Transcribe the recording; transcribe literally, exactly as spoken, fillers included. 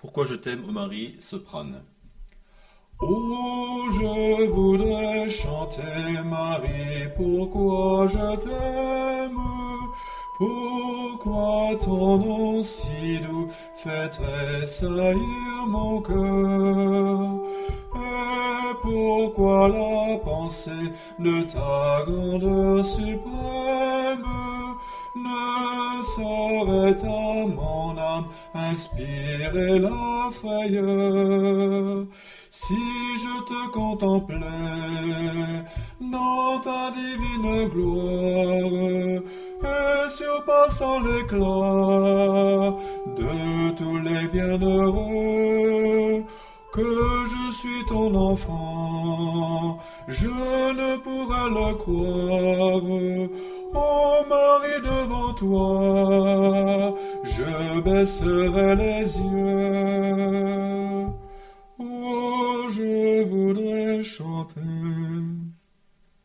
Pourquoi je t'aime, ô Marie, soprane. Oh, je voudrais chanter, Marie, pourquoi je t'aime, pourquoi ton nom si doux fait tressaillir mon cœur, et pourquoi la pensée de ta grandeur suprême ne saurait à mon âme inspirer la frayeur. Si je te contemplais dans ta divine gloire, et surpassant l'éclat de tous les bienheureux, que je suis ton enfant, je ne pourrais le croire. Ô Marie, devant toi, je baisserai les yeux. Oh, je voudrais chanter.